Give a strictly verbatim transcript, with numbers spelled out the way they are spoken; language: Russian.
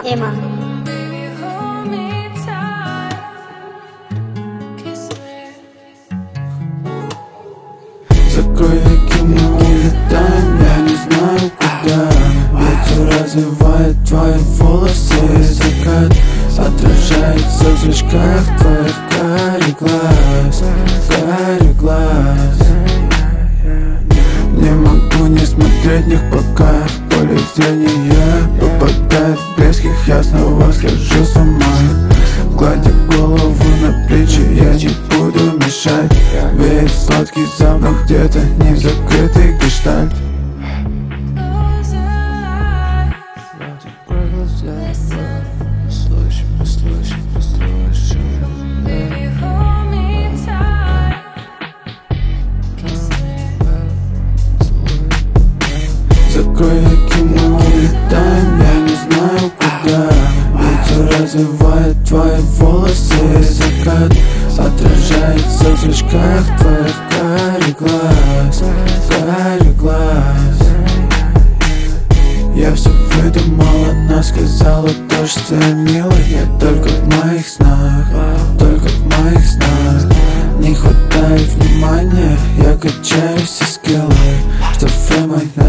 Эма. Закрой веки, мы улетаем, я не знаю куда. Ветер развивает твои волосы, и закат отражается в зрачках твоих карих глаз, карих глаз. Не могу не смотреть них, пока в поле зрения попадает близких, я снова схожу с ума. Гладя голову на плечи, я не буду мешать. Весь сладкий запах где-то не закрытый гештальт. Закрой глаза, послушай, послушай, послушай. Закрой веки, мы улетаем, я не знаю куда. Ветер развивает твои волосы, и закат отражается в зрачках твоих карих глаз, карих глаз. Я все выдумала, она сказала то, что я милая. Только в моих снах, только в моих снах. Не хватает внимания, я качаюсь и скиллы, что вы мой